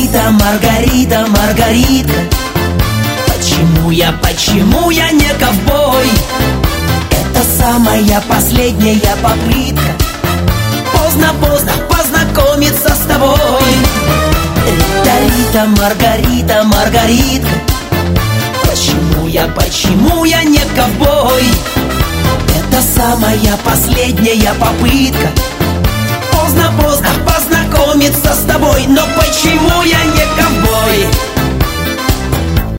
Маргарита, Маргарита, Маргаритка, почему я не ковбой? Это самая последняя попытка поздно познакомиться с тобой. Рита, Рита, Маргарита, Маргаритка, почему я не ковбой? Это самая последняя попытка поздно познакомиться с тобой. Но почему я не ковбой?